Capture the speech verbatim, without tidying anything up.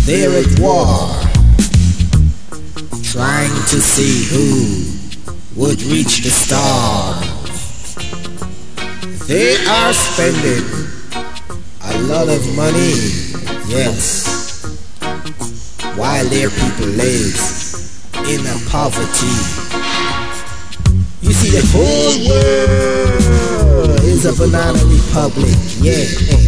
they're at war, trying to see who would reach the stars. They are spending a lot of money, yes, while their people lives in a poverty. You see, the whole world is a banana republic, yeah.